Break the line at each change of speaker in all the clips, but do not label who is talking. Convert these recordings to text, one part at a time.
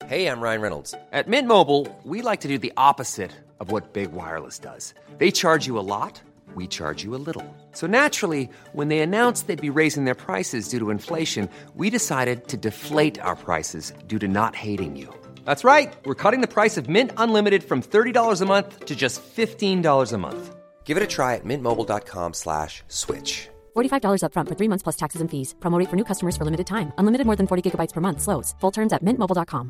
Hey, I'm Ryan Reynolds.
At Mint Mobile, we like to do the opposite of what Big Wireless does. They charge you a lot, we charge you a little. So naturally, when they announced they'd be raising their prices due to inflation, we decided to deflate our prices due to not hating you. That's right. We're cutting the price of Mint Unlimited from $30 a month to just $15 a month.
Give it a try at mintmobile.com/switch.
$45 up front for 3 months plus taxes and fees. Promo rate for new customers for limited time. Unlimited more than 40 gigabytes per month. Slows full terms at mintmobile.com.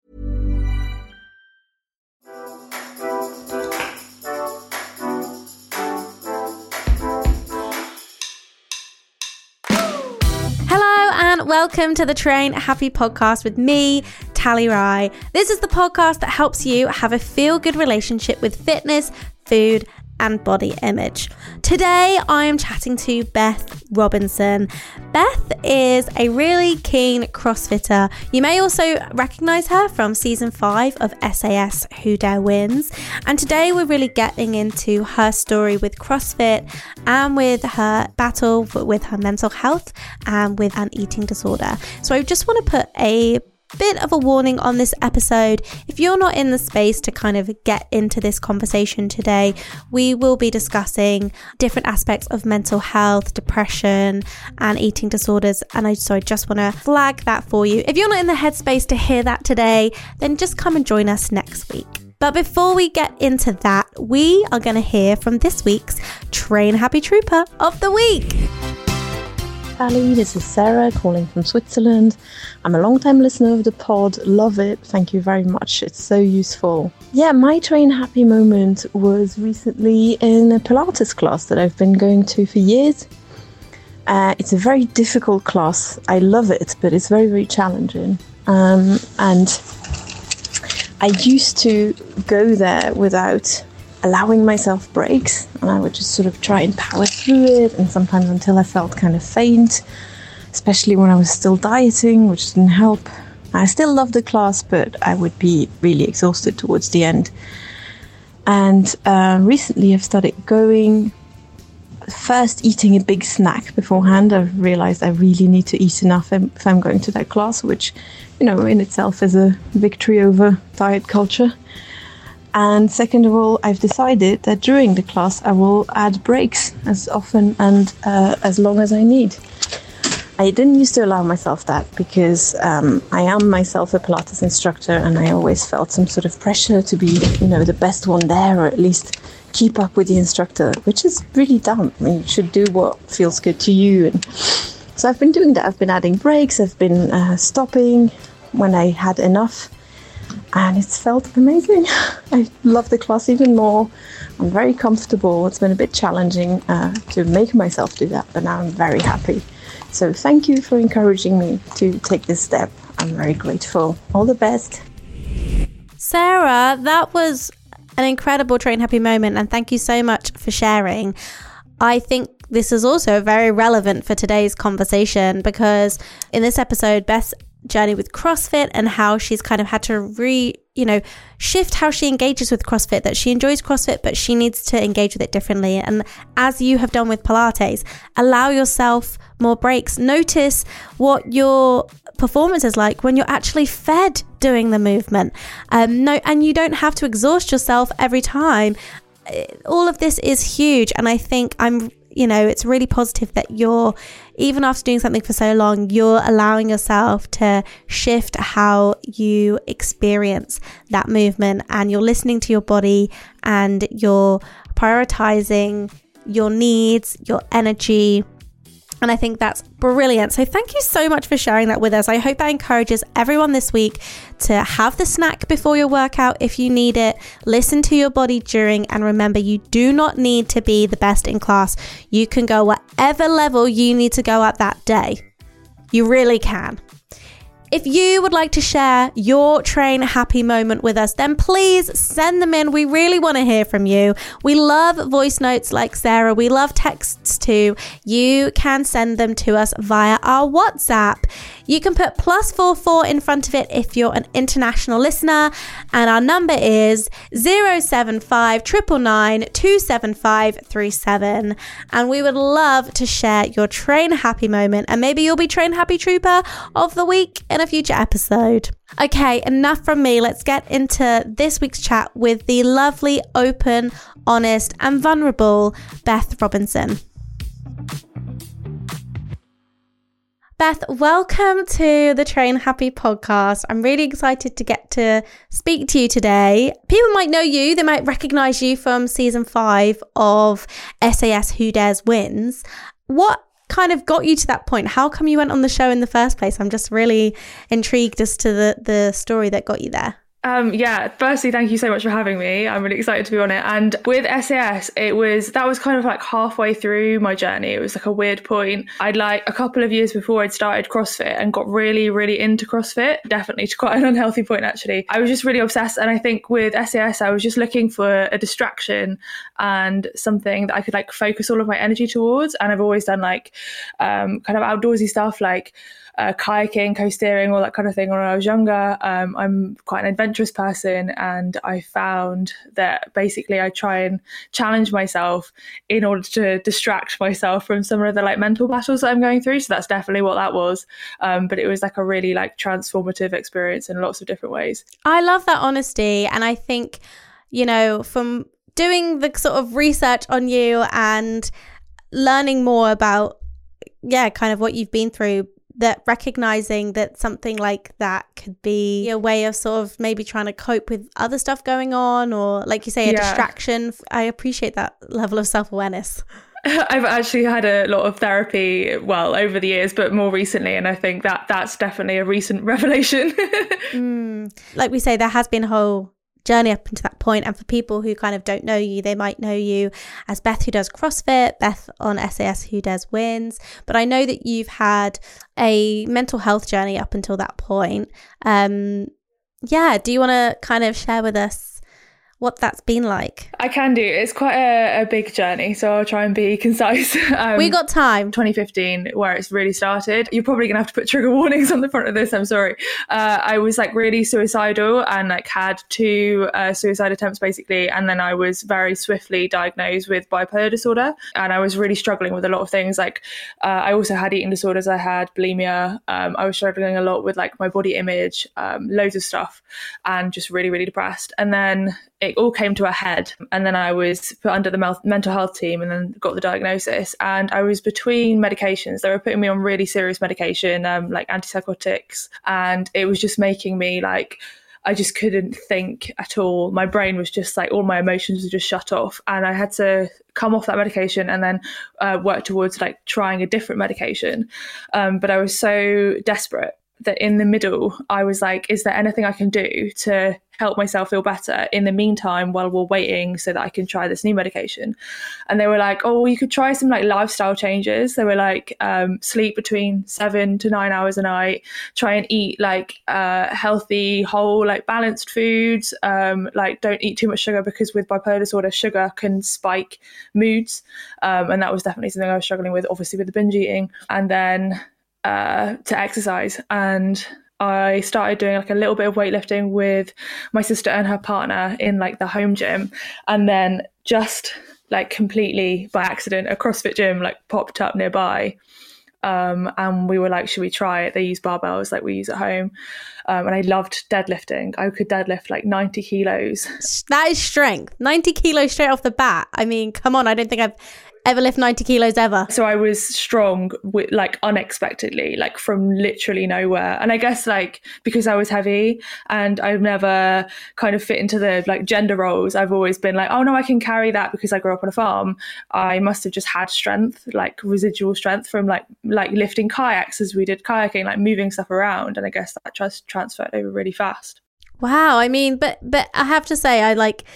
Hello and welcome to the Train Happy podcast with me, Tally Rye. This is the podcast that helps you have a feel-good relationship with fitness, food, and body image. Today, I am chatting to Beth Robinson. Beth is a really keen CrossFitter. You may also recognise her from season 5 of SAS Who Dare Wins. And today, we're really getting into her story with CrossFit and with her battle with her mental health and with an eating disorder. So I just want to put a bit of a warning on this episode. If you're not in the space to kind of get into this conversation today, we will be discussing different aspects of mental health, depression, and eating disorders. And I just want to flag that for you. If you're not in the headspace to hear that today, then just come and join us next week. But before we get into that, we are going to hear from this week's Train Happy Trooper of the Week.
Tally, this is Sarah calling from Switzerland. I'm a long-time listener of the pod, love it, thank you very much, it's so useful. Yeah, my Train Happy moment was recently in a Pilates class that I've been going to for years. It's a very difficult class, I love it, but it's very, very challenging. And I used to go there without allowing myself breaks, and I would just sort of try and power through it, and sometimes until I felt kind of faint, especially when I was still dieting, which didn't help. I still loved the class, but I would be really exhausted towards the end. And recently I've started going, first eating a big snack beforehand. I've realized I really need to eat enough if I'm going to that class, which, you know, in itself is a victory over diet culture. And second of all, I've decided that during the class I will add breaks as often and as long as I need. I didn't used to allow myself that because I am myself a Pilates instructor, and I always felt some sort of pressure to be, you know, the best one there, or at least keep up with the instructor, which is really dumb. I mean, you should do what feels good to you. And so I've been doing that. I've been adding breaks. I've been stopping when I had enough. And it's felt amazing. I love the class even more. I'm very comfortable. It's been a bit challenging to make myself do that, but now I'm very happy. So thank you for encouraging me to take this step. I'm very grateful. All the best.
Sarah, that was an incredible Train Happy moment, and thank you so much for sharing. I think this is also very relevant for today's conversation, because in this episode, Beth's journey with CrossFit and how she's kind of had to shift how she engages with CrossFit, that she enjoys CrossFit, but she needs to engage with it differently. And as you have done with Pilates, allow yourself more breaks. Notice what your performance is like when you're actually fed doing the movement. And you don't have to exhaust yourself every time. All of this is huge. And I think it's really positive that you're, even after doing something for so long, you're allowing yourself to shift how you experience that movement, and you're listening to your body, and you're prioritizing your needs, your energy. And I think that's brilliant. So thank you so much for sharing that with us. I hope that encourages everyone this week to have the snack before your workout if you need it. Listen to your body during, and remember, you do not need to be the best in class. You can go whatever level you need to go at that day. You really can. If you would like to share your Train Happy moment with us, then please send them in. We really want to hear from you. We love voice notes like Sarah. We love texts too. You can send them to us via our WhatsApp. You can put +44 in front of it if you're an international listener. And our number is 075 999 27537. And we would love to share your Train Happy moment. And maybe you'll be Train Happy Trooper of the week in a future episode. Okay, enough from me. Let's get into this week's chat with the lovely, open, honest, and vulnerable Beth Robinson. Beth, welcome to the Train Happy podcast. I'm really excited to get to speak to you today. People might know you, they might recognize you from season 5 of SAS Who Dares Wins. What kind of got you to that point? How come you went on the show in the first place? I'm just really intrigued as to the story that got you there.
Firstly, thank you so much for having me. I'm really excited to be on it. And with SAS, that was kind of like halfway through my journey. It was like a weird point. I'd like a couple of years before I'd started CrossFit and got really, really into CrossFit, definitely to quite an unhealthy point, actually. I was just really obsessed. And I think with SAS, I was just looking for a distraction and something that I could like focus all of my energy towards. And I've always done like kind of outdoorsy stuff like kayaking, co-steering, all that kind of thing when I was younger. I'm quite an adventurous person, and I found that basically I try and challenge myself in order to distract myself from some of the like mental battles that I'm going through. So that's definitely what that was. But it was like a really like transformative experience in lots of different ways.
I love that honesty. And I think, you know, from doing the sort of research on you and learning more about, kind of what you've been through, that recognizing that something like that could be a way of sort of maybe trying to cope with other stuff going on, or like you say, a distraction. I appreciate that level of self-awareness.
I've actually had a lot of therapy, over the years, but more recently. And I think that's definitely a recent revelation.
Like we say, there has been a whole journey up until that point. And for people who kind of don't know you, they might know you as Beth who does CrossFit, Beth on SAS Who Dares Wins. But I know that you've had a mental health journey up until that point. Do you want to kind of share with us what that's been like?
I can do. It's quite a big journey, so I'll try and be concise.
We got time.
2015, where it's really started. You're probably going to have to put trigger warnings on the front of this. I'm sorry. I was like really suicidal and like had 2 suicide attempts basically. And then I was very swiftly diagnosed with bipolar disorder. And I was really struggling with a lot of things. Like I also had eating disorders. I had bulimia. I was struggling a lot with like my body image, loads of stuff, and just really, really depressed. And then it all came to a head, and then I was put under the mental health team and then got the diagnosis. And I was between medications. They were putting me on really serious medication, like antipsychotics, and it was just making me like, I just couldn't think at all. My brain was just like, all my emotions were just shut off, and I had to come off that medication and then work towards like trying a different medication. But I was so desperate that in the middle, I was like, is there anything I can do to help myself feel better in the meantime while we're waiting so that I can try this new medication? And they were like, oh, you could try some like lifestyle changes. They were like, sleep between 7 to 9 hours a night, try and eat like healthy, whole, like balanced foods, like don't eat too much sugar, because with bipolar disorder, sugar can spike moods. And that was definitely something I was struggling with, obviously with the binge eating. And then to exercise. And I started doing like a little bit of weightlifting with my sister and her partner in like the home gym. And then just like completely by accident, a CrossFit gym like popped up nearby. And we were like, should we try it? They use barbells like we use at home. And I loved deadlifting. I could deadlift like 90 kilos.
That is strength. 90 kilos straight off the bat. I mean, come on. I don't think I've ever lift 90 kilos ever.
So I was strong with like unexpectedly, like from literally nowhere. And I guess like because I was heavy and I've never kind of fit into the like gender roles, I've always been like, oh no, I can carry that because I grew up on a farm. I must have just had strength, like residual strength from like lifting kayaks as we did kayaking, like moving stuff around. And I guess that just transferred over really fast.
Wow. I mean, but I have to say,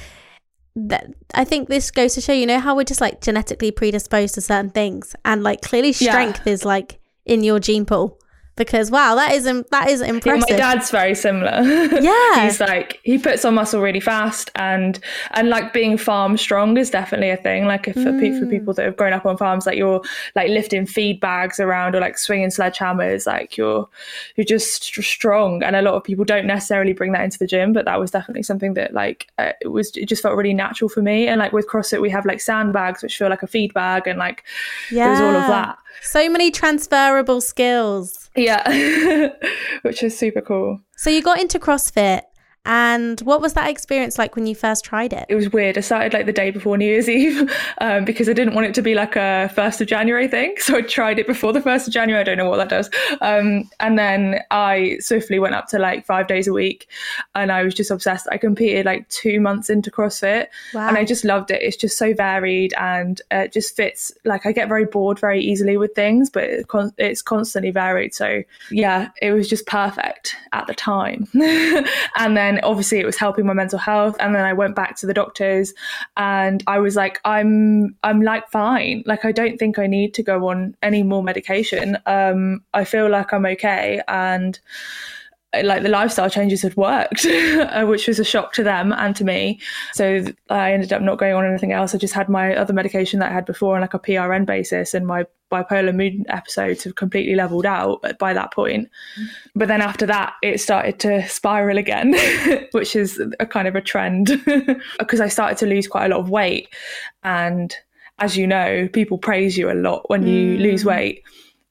I think this goes to show, you know, how we're just like genetically predisposed to certain things, and like clearly strength is like in your gene pool because wow, that is impressive.
Yeah, my dad's very similar.
Yeah.
He's like, he puts on muscle really fast, and like being farm strong is definitely a thing. Like if for people that have grown up on farms, like you're like lifting feed bags around or like swinging sledgehammers, like you're just strong. And a lot of people don't necessarily bring that into the gym, but that was definitely something that like it just felt really natural for me. And like with CrossFit, we have like sandbags which feel like a feed bag, and like there's all of that.
So many transferable skills.
Yeah, which is super cool.
So you got into CrossFit, and what was that experience like when you first tried it?
It was weird. I started like the day before New Year's Eve because I didn't want it to be like a 1st of January thing. So I tried it before the 1st of January. I don't know what that does. And then I swiftly went up to like 5 days a week, and I was just obsessed. I competed like 2 months into CrossFit.
Wow.
And I just loved it. It's just so varied, and it just fits. Like I get very bored very easily with things, but it's constantly varied. So yeah, it was just perfect at the time. And then obviously it was helping my mental health. And then I went back to the doctors, and I was like, I'm like fine. Like I don't think I need to go on any more medication. I feel like I'm okay. And like the lifestyle changes had worked, which was a shock to them and to me. So I ended up not going on anything else. I just had my other medication that I had before on like a PRN basis, and my bipolar mood episodes have completely leveled out by that point. But then after that, it started to spiral again, which is a kind of a trend because I started to lose quite a lot of weight. And as you know, people praise you a lot when you lose weight.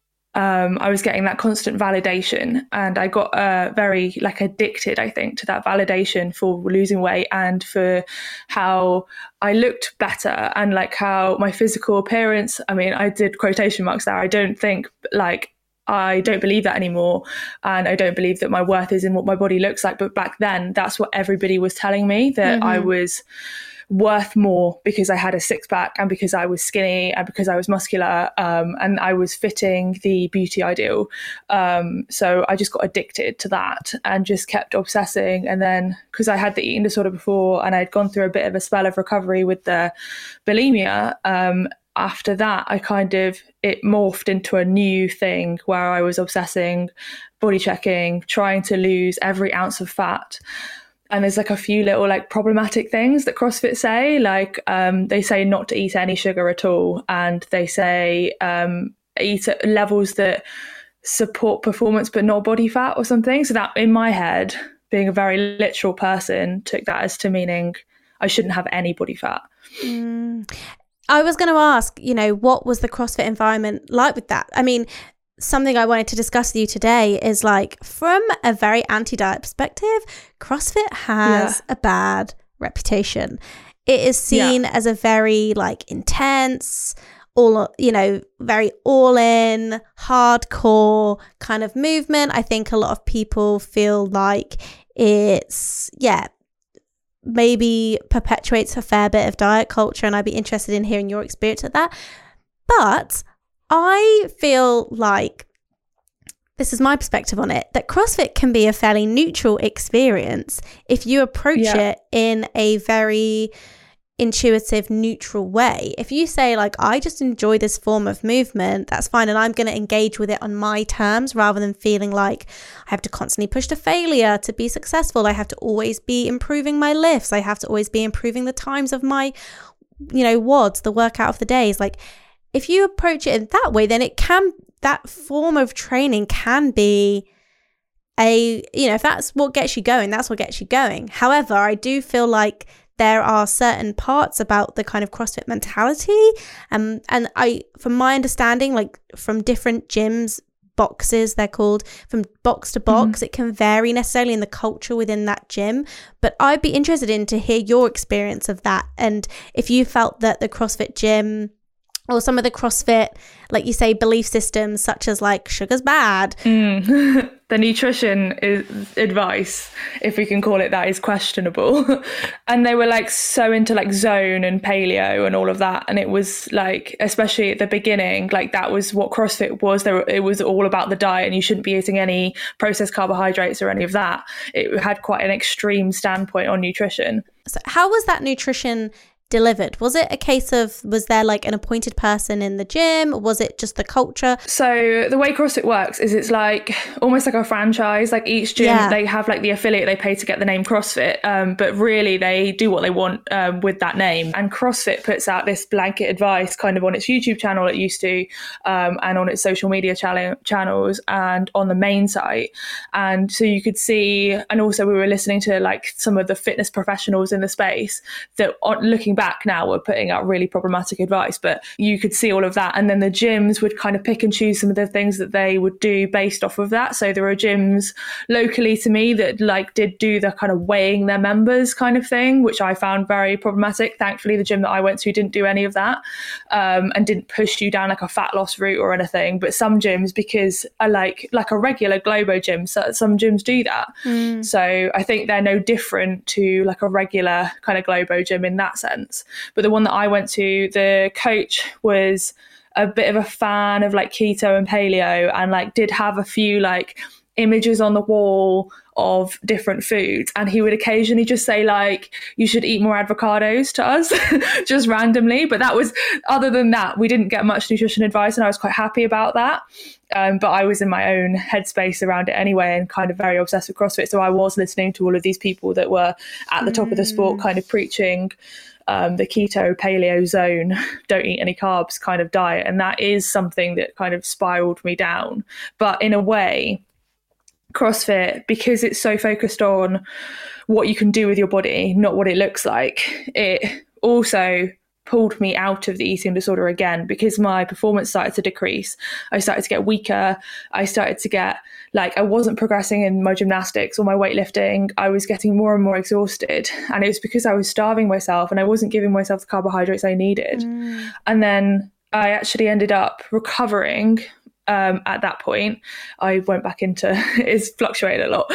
I was getting that constant validation, and I got very like addicted, I think, to that validation for losing weight and for how I looked better and like how my physical appearance, I mean, I did quotation marks there. I don't believe that anymore. And I don't believe that my worth is in what my body looks like. But back then, that's what everybody was telling me, that I was worth more because I had a six pack and because I was skinny and because I was muscular, and I was fitting the beauty ideal. So I just got addicted to that and just kept obsessing. And then because I had the eating disorder before and I'd gone through a bit of a spell of recovery with the bulimia, after that, it morphed into a new thing where I was obsessing, body checking, trying to lose every ounce of fat. And there's like a few little like problematic things that CrossFit say, like they say not to eat any sugar at all. And they say eat at levels that support performance, but not body fat or something. So that in my head, being a very literal person, took that as to meaning I shouldn't have any body fat.
I was going to ask, what was the CrossFit environment like with that? I mean, something I wanted to discuss with you today is like, from a very anti-diet perspective, CrossFit has a bad reputation. It is seen as a very like intense, very all-in, hardcore kind of movement. I think a lot of people feel like it's, maybe perpetuates a fair bit of diet culture, and I'd be interested in hearing your experience of that. But I feel like, this is my perspective on it, that CrossFit can be a fairly neutral experience if you approach it in a very intuitive, neutral way. If you say like, I just enjoy this form of movement, that's fine, and I'm going to engage with it on my terms rather than feeling like I have to constantly push to failure to be successful. I have to always be improving my lifts. I have to always be improving the times of my, WODs, the workout of the days. Like, if you approach it in that way, then that form of training can be if that's what gets you going, that's what gets you going. However, I do feel like there are certain parts about the kind of CrossFit mentality, and from my understanding, like from different gyms, boxes they're called, from box to box, it can vary necessarily in the culture within that gym. But I'd be interested in to hear your experience of that, and if you felt that the CrossFit gym or some of the CrossFit, like you say, belief systems such as like sugar's bad.
The nutrition advice, if we can call it that, is questionable. And they were like so into like zone and paleo and all of that. And it was like, especially at the beginning, like that was what CrossFit was. It was all about the diet, and you shouldn't be eating any processed carbohydrates or any of that. It had quite an extreme standpoint on nutrition.
So how was that nutrition delivered? Was it a case of, was there like an appointed person in the gym? Was it just the culture?
So the way CrossFit works is it's like almost like a franchise. Like each gym, they have like the affiliate they pay to get the name CrossFit, but really they do what they want with that name. And CrossFit puts out this blanket advice kind of on its YouTube channel, it used to, and on its social media channels and on the main site. And so you could see, and also we were listening to like some of the fitness professionals in the space that, looking back now, were putting out really problematic advice, but you could see all of that. And then the gyms would kind of pick and choose some of the things that they would do based off of that. So there are gyms locally to me that like did do the kind of weighing their members kind of thing, which I found very problematic. Thankfully, the gym that I went to didn't do any of that, and didn't push you down like a fat loss route or anything. But some gyms, because are like a regular Globo gym, so some gyms do that. So I think they're no different to like a regular kind of Globo gym in that sense. But the one that I went to, the coach was a bit of a fan of like keto and paleo, and like did have a few like images on the wall of different foods, and he would occasionally just say like, you should eat more avocados to us just randomly. But that was, other than that, we didn't get much nutrition advice, and I was quite happy about that. But I was in my own headspace around it anyway, and kind of very obsessed with CrossFit, so I was listening to all of these people that were at the top of the sport kind of preaching the keto paleo zone, don't eat any carbs kind of diet. And that is something that kind of spiraled me down. But in a way, CrossFit, because it's so focused on what you can do with your body, not what it looks like, it also pulled me out of the eating disorder again, because my performance started to decrease. I started to get weaker. I started to get like, I wasn't progressing in my gymnastics or my weightlifting. I was getting more and more exhausted. And it was because I was starving myself and I wasn't giving myself the carbohydrates I needed. And then I actually ended up recovering. At that point, I went back into, it's fluctuated a lot,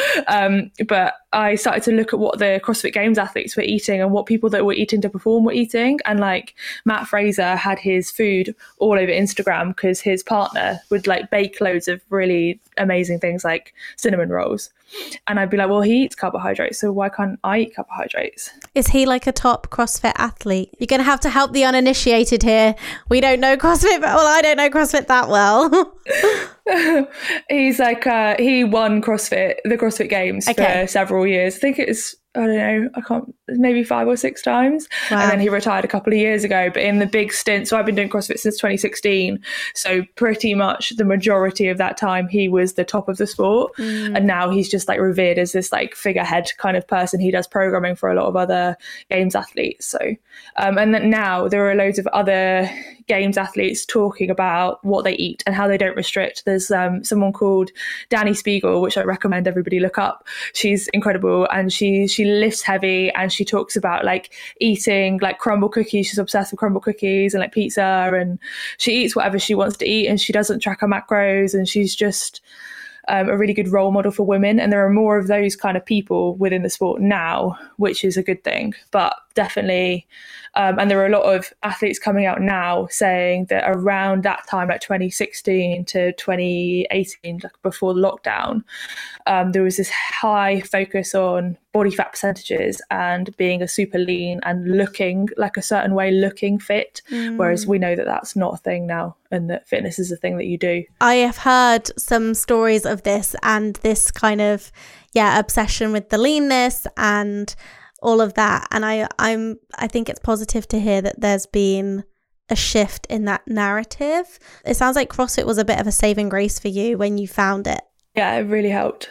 but I started to look at what the CrossFit Games athletes were eating and what people that were eating to perform were eating. And like Matt Fraser had his food all over Instagram because his partner would like bake loads of really amazing things like cinnamon rolls. And I'd be like, well, he eats carbohydrates, so why can't I eat carbohydrates? Is
he like a top CrossFit athlete? You're going to have to help the uninitiated here. We don't know CrossFit, well, I don't know CrossFit that well.
He's like, he won the CrossFit Games for several years. I think it's, I don't know, I can't, maybe 5 or 6 times. Wow. And then he retired a couple of years ago. But in the big stint, so I've been doing CrossFit since 2016. So pretty much the majority of that time, he was the top of the sport. And now he's just like revered as this like figurehead kind of person. He does programming for a lot of other Games athletes. So, and then now there are loads of other Games athletes talking about what they eat and how they don't restrict. There's someone called Dani Spiegel, which I recommend everybody look up. She's incredible, and she lifts heavy, and she talks about like eating like crumble cookies. She's obsessed with crumble cookies and like pizza, and she eats whatever she wants to eat, and she doesn't track her macros, and she's just a really good role model for women. And there are more of those kind of people within the sport now, which is a good thing. But definitely, and there are a lot of athletes coming out now saying that around that time, like 2016 to 2018, like before the lockdown, there was this high focus on body fat percentages and being a super lean and looking like a certain way, looking fit. Whereas we know that that's not a thing now, and that fitness is a thing that you do.
I have heard some stories of this, and this kind of, obsession with the leanness and all of that. And I think it's positive to hear that there's been a shift in that narrative. It sounds like CrossFit was a bit of a saving grace for you when you found it.
Yeah, it really helped.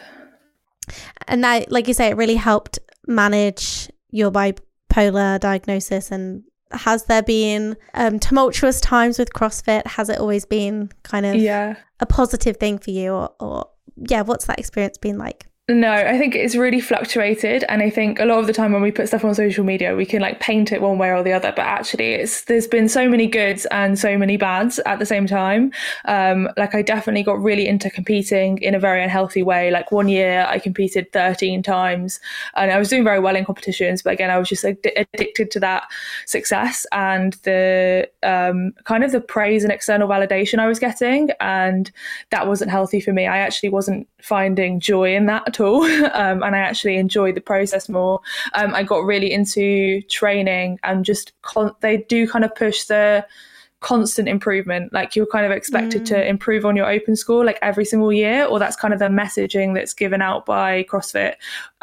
And that, like you say, it really helped manage your bipolar diagnosis. And has there been tumultuous times with CrossFit? Has it always been kind of a positive thing for you? Or what's that experience been like?
No, I think it's really fluctuated. And I think a lot of the time when we put stuff on social media, we can like paint it one way or the other. But actually, there's been so many goods and so many bads at the same time. Like I definitely got really into competing in a very unhealthy way. Like one year I competed 13 times and I was doing very well in competitions. But again, I was just like, addicted to that success and the kind of the praise and external validation I was getting. And that wasn't healthy for me. I actually wasn't finding joy in that at all. And I actually enjoyed the process more. I got really into training and just they do kind of push the constant improvement. Like you're kind of expected to improve on your open score like every single year, or that's kind of the messaging that's given out by CrossFit.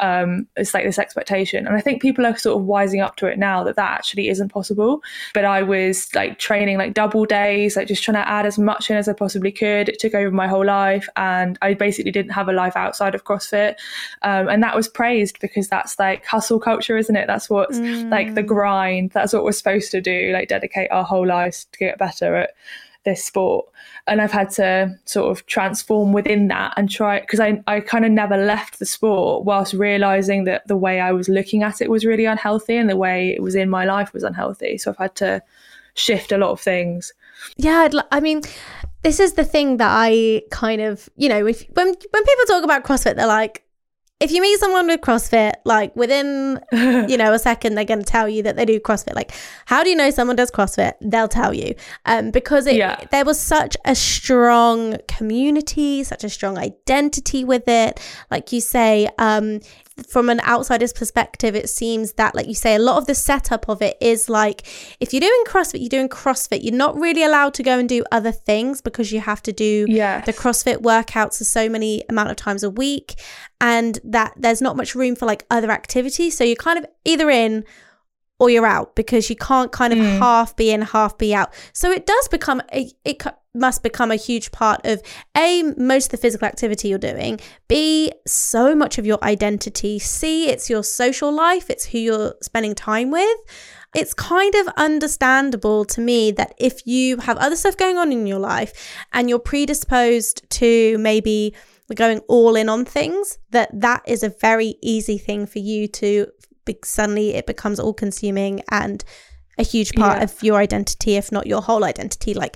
It's like this expectation, and I think people are sort of wising up to it now that actually isn't possible. But I was like training like double days, like just trying to add as much in as I possibly could. It took over my whole life, and I basically didn't have a life outside of CrossFit, and that was praised because that's like hustle culture, isn't it? That's what's like the grind. That's what we're supposed to do, like dedicate our whole lives to get better at this sport. And I've had to sort of transform within that and try, because I kind of never left the sport whilst realizing that the way I was looking at it was really unhealthy and the way it was in my life was unhealthy. So I've had to shift a lot of things.
Yeah, I mean, this is the thing that I kind of, you know, when people talk about CrossFit, they're like, if you meet someone with CrossFit, like within, you know, a second, they're going to tell you that they do CrossFit. Like, how do you know someone does CrossFit? They'll tell you. Because there was such a strong community, such a strong identity with it. Like you say, from an outsider's perspective, it seems that, like you say, a lot of the setup of it is like, if you're doing CrossFit, you're doing CrossFit. You're not really allowed to go and do other things because you have to do the CrossFit workouts so many amount of times a week, and that there's not much room for like other activities. So you're kind of either in or you're out, because you can't kind of half be in, half be out. So it does become it must become a huge part of A, most of the physical activity you're doing, B, so much of your identity, C, it's your social life, it's who you're spending time with. It's kind of understandable to me that if you have other stuff going on in your life and you're predisposed to maybe going all in on things, that is a very easy thing for you to suddenly it becomes all consuming and a huge part of your identity, if not your whole identity. Like,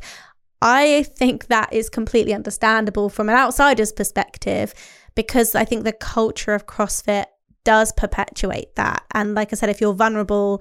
I think that is completely understandable from an outsider's perspective, because I think the culture of CrossFit does perpetuate that. And like I said, if you're vulnerable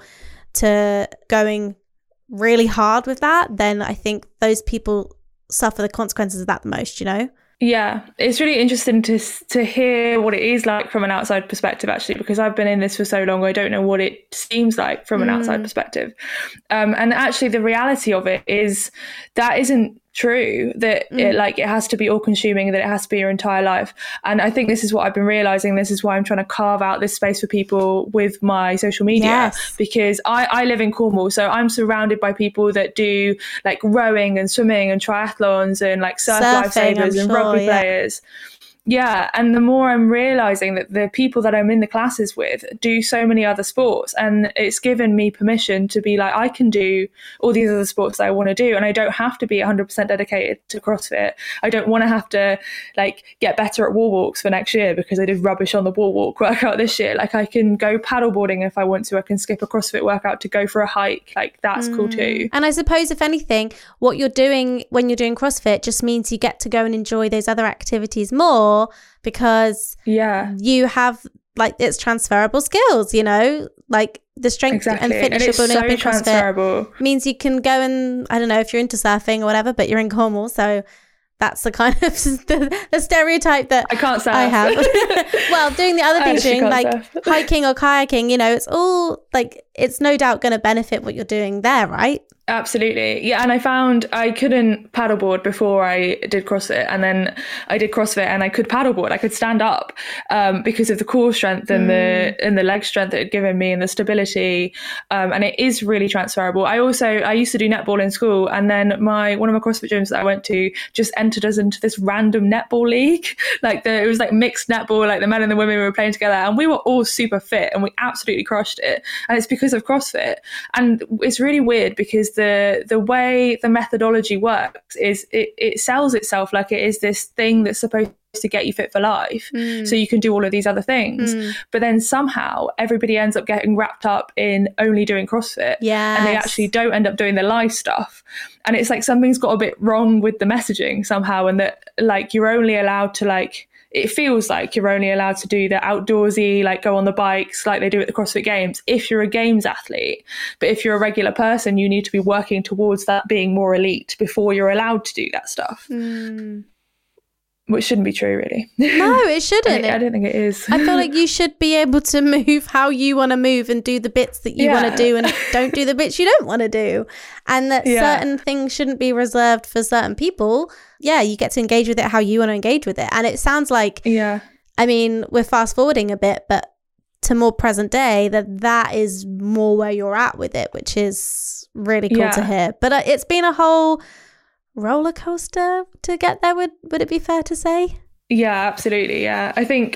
to going really hard with that, then I think those people suffer the consequences of that the most, you know?
Yeah, it's really interesting to hear what it is like from an outside perspective, actually, because I've been in this for so long. I don't know what it seems like from an outside perspective. And actually, the reality of it is that isn't true, that it has to be all consuming, that it has to be your entire life. And I think this is what I've been realizing. This is why I'm trying to carve out this space for people with my social media, because I live in Cornwall, so I'm surrounded by people that do like rowing and swimming and triathlons and like surfing, lifesavers and rugby players. Yeah, and the more I'm realizing that the people that I'm in the classes with do so many other sports, and it's given me permission to be like, I can do all these other sports that I want to do, and I don't have to be 100% dedicated to CrossFit. I don't want to have to like get better at wall walks for next year because I did rubbish on the wall walk workout this year. Like, I can go paddleboarding if I want to. I can skip a CrossFit workout to go for a hike. Like, that's cool too.
And I suppose, if anything, what you're doing when you're doing CrossFit just means you get to go and enjoy those other activities more, because you have like, it's transferable skills, you know, like the strength and fitness you're building up in CrossFit means you can go and, I don't know if you're into surfing or whatever, but you're in Cornwall, so that's the kind of the stereotype that
I can't surf.
I have. Well, doing the other things, doing like hiking or kayaking, you know, it's all like, it's no doubt going to benefit what you're doing there, right?
Absolutely. Yeah. And I found I couldn't paddleboard before I did CrossFit, and then I did CrossFit and I could paddleboard. I could stand up because of the core strength and the leg strength it had given me and the stability. And it is really transferable. I used to do netball in school, and then one of my CrossFit gyms that I went to just entered us into this random netball league. Like it was like mixed netball, like the men and the women were playing together, and we were all super fit and we absolutely crushed it. And it's because of CrossFit. And it's really weird because the way the methodology works is it sells itself like it is this thing that's supposed to get you fit for life, so you can do all of these other things. But then somehow everybody ends up getting wrapped up in only doing CrossFit, and they actually don't end up doing the life stuff. And it's like something's got a bit wrong with the messaging somehow, and that like you're only allowed to like, it feels like you're only allowed to do the outdoorsy, like go on the bikes like they do at the CrossFit Games if you're a games athlete. But if you're a regular person, you need to be working towards that being more elite before you're allowed to do that stuff. which shouldn't be true, really.
No, it shouldn't.
I don't think it is.
I feel like you should be able to move how you want to move and do the bits that you want to do and don't do the bits you don't want to do. And that certain things shouldn't be reserved for certain people. Yeah, you get to engage with it how you want to engage with it. And it sounds like, I mean, we're fast forwarding a bit, but to more present day, that is more where you're at with it, which is really cool to hear. But it's been a whole roller coaster to get there. Would it be fair to say?
Yeah, absolutely. Yeah, I think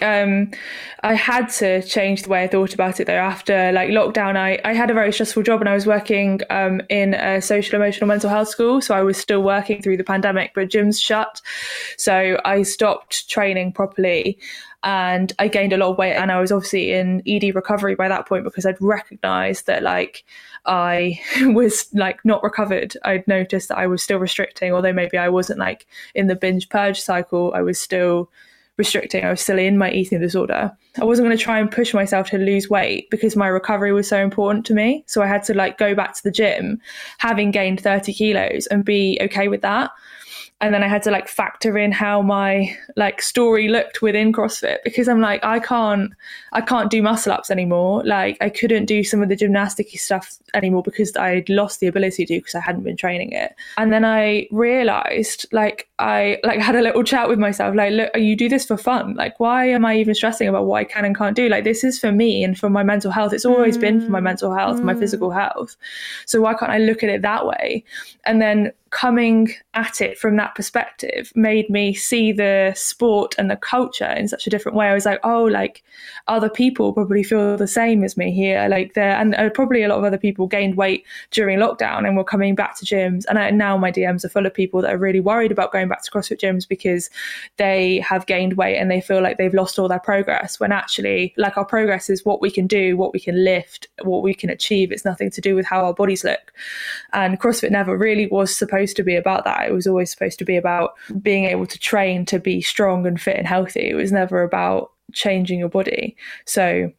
I had to change the way I thought about it though. After like lockdown, I had a very stressful job and I was working in a social emotional mental health school. So I was still working through the pandemic, but gyms shut. So I stopped training properly and I gained a lot of weight. And I was obviously in ED recovery by that point because I'd recognized that like I was like not recovered. I'd noticed that I was still restricting, although maybe I wasn't like in the binge purge cycle. I was still restricting. I was still in my eating disorder. I wasn't going to try and push myself to lose weight because my recovery was so important to me. So I had to like go back to the gym, having gained 30 kilos and be okay with that. And then I had to like factor in how my like story looked within CrossFit because I'm like, I can't do muscle ups anymore. Like I couldn't do some of the gymnastic-y stuff anymore because I'd lost the ability to because I hadn't been training it. And then I realized like I like had a little chat with myself, like, look, you do this for fun. Like, why am I even stressing about what I can and can't do? Like, this is for me and for my mental health. It's always been for my mental health, my physical health. So why can't I look at it that way? And then coming at it from that perspective made me see the sport and the culture in such a different way. I was like, oh, like other people probably feel the same as me here. Like and probably a lot of other people gained weight during lockdown and were coming back to gyms. And now my DMs are full of people that are really worried about going back to CrossFit gyms because they have gained weight and they feel like they've lost all their progress, when actually like our progress is what we can do, what we can lift, what we can achieve. It's nothing to do with how our bodies look. And CrossFit never really was supposed to be about that. It was always supposed to be about being able to train to be strong and fit and healthy. It was never about changing your body. So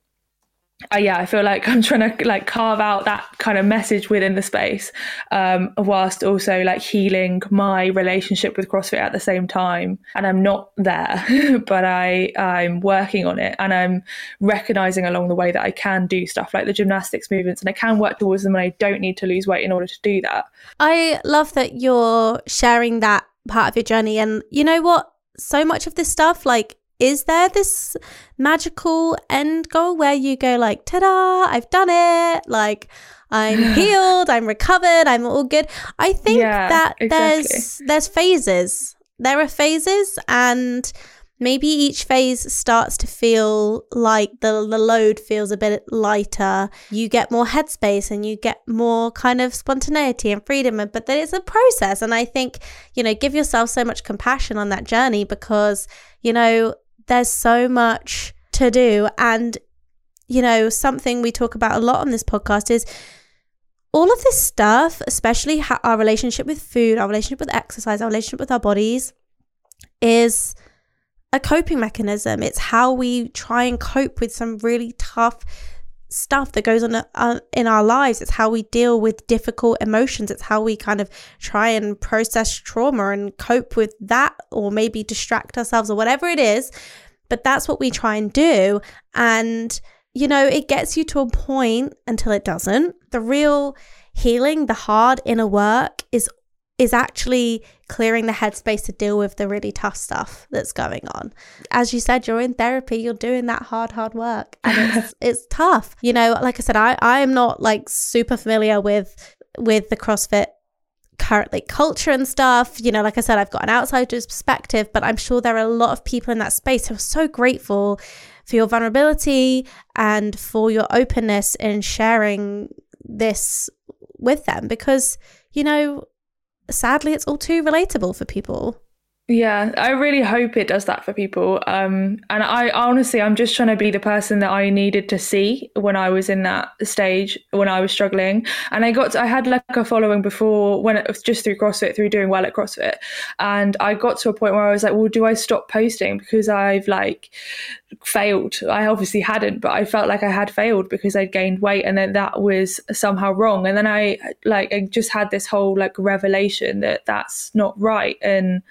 I feel like I'm trying to like carve out that kind of message within the space, whilst also like healing my relationship with CrossFit at the same time. And I'm not there, but I'm working on it, and I'm recognizing along the way that I can do stuff like the gymnastics movements and I can work towards them, and I don't need to lose weight in order to do that.
I love that you're sharing that part of your journey. And you know what? So much of this stuff, like, is there this magical end goal where you go like, ta-da, I've done it, like I'm healed, I'm recovered, I'm all good? I think that exactly. there's phases. There are phases, and maybe each phase starts to feel like the load feels a bit lighter. You get more headspace and you get more kind of spontaneity and freedom, but then it's a process. And I think, you know, give yourself so much compassion on that journey because, you know, there's so much to do. And, you know, something we talk about a lot on this podcast is all of this stuff, especially our relationship with food, our relationship with exercise, our relationship with our bodies, is a coping mechanism. It's how we try and cope with some really tough stuff that goes on in our lives. It's how we deal with difficult emotions. It's how we kind of try and process trauma and cope with that, or maybe distract ourselves or whatever it is. But that's what we try and do. And, you know, it gets you to a point until it doesn't. The real healing, the hard inner work is actually clearing the headspace to deal with the really tough stuff that's going on. As you said, you're in therapy, you're doing that hard work, and it's tough. You know, like I said, I am not like super familiar with the CrossFit currently culture and stuff. You know, like I said, I've got an outsider's perspective, but I'm sure there are a lot of people in that space who are so grateful for your vulnerability and for your openness in sharing this with them, because, you know, sadly, it's all too relatable for people.
Yeah, I really hope it does that for people. And I honestly, I'm just trying to be the person that I needed to see when I was in that stage, when I was struggling. And I had like a following before, when it was just through CrossFit, through doing well at CrossFit. And I got to a point where I was like, well, do I stop posting because I've like failed? I obviously hadn't, but I felt like I had failed because I'd gained weight, and then that was somehow wrong. And then I just had this whole like revelation that that's not right. And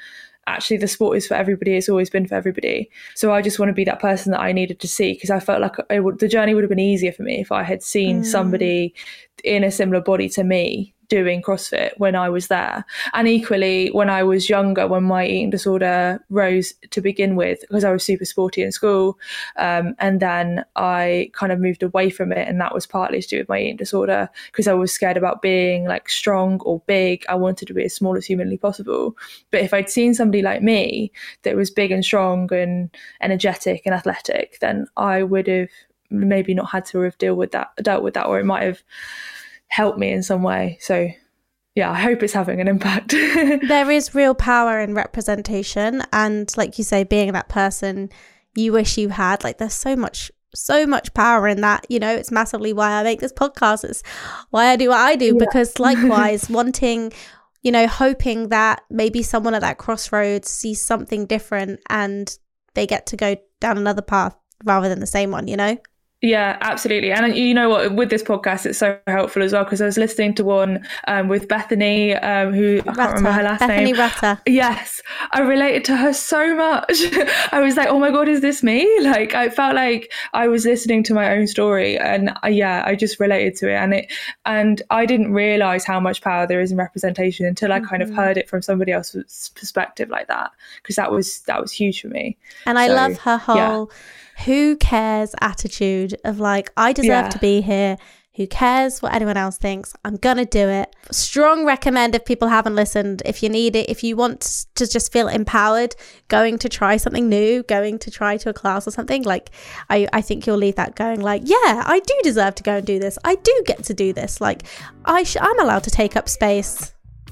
actually the sport is for everybody. It's always been for everybody. So I just want to be that person that I needed to see, because I felt like the journey would have been easier for me if I had seen somebody in a similar body to me doing CrossFit when I was there. And equally, when I was younger, when my eating disorder rose to begin with, because I was super sporty in school, and then I kind of moved away from it, and that was partly to do with my eating disorder, because I was scared about being like strong or big. I wanted to be as small as humanly possible. But if I'd seen somebody like me that was big and strong and energetic and athletic, then I would have maybe not had to have dealt with that, or it might have help me in some way. So yeah, I hope it's having an impact.
There is real power in representation, and like you say, being that person you wish you had, like there's so much power in that. You know, it's massively why I make this podcast. It's why I do what I do, because likewise wanting, you know, hoping that maybe someone at that crossroads sees something different and they get to go down another path rather than the same one, you know?
Yeah, absolutely. And you know what, with this podcast, it's so helpful as well, because I was listening to one with Bethany, who I can't remember her last name.
Bethany Rutter.
Yes, I related to her so much. I was like, oh my God, is this me? Like, I felt like I was listening to my own story, and I just related to it. And I didn't realize how much power there is in representation until I kind of heard it from somebody else's perspective like that, because that was huge for me.
And I love her whole who cares attitude of like, I deserve to be here. Who cares what anyone else thinks? I'm going to do it. Strong recommend if people haven't listened. If you need it, if you want to just feel empowered, going to try something new, going to try to a class or something, like I think you'll leave that going like, yeah, I do deserve to go and do this. I do get to do this. Like I'm allowed to take up space.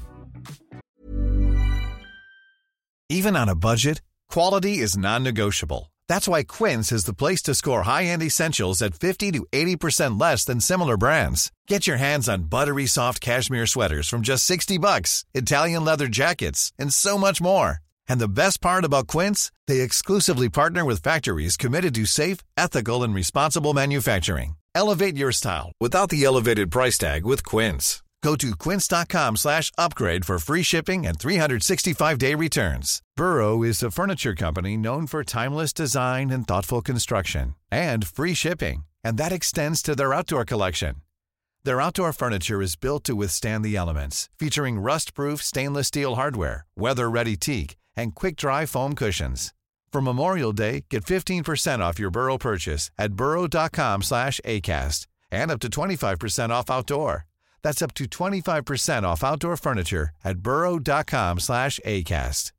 Even on a budget, quality is non-negotiable. That's why Quince is the place to score high-end essentials at 50 to 80% less than similar brands. Get your hands on buttery soft cashmere sweaters from just $60, Italian leather jackets, and so much more. And the best part about Quince, they exclusively partner with factories committed to safe, ethical, and responsible manufacturing. Elevate your style without the elevated price tag with Quince. Go to quince.com/upgrade for free shipping and 365-day returns. Burrow is a furniture company known for timeless design and thoughtful construction, and free shipping, and that extends to their outdoor collection. Their outdoor furniture is built to withstand the elements, featuring rust-proof stainless steel hardware, weather-ready teak, and quick-dry foam cushions. For Memorial Day, get 15% off your Burrow purchase at burrow.com/ACAST, and up to 25% off outdoor. That's up to 25% off outdoor furniture at burrow.com/ACAST.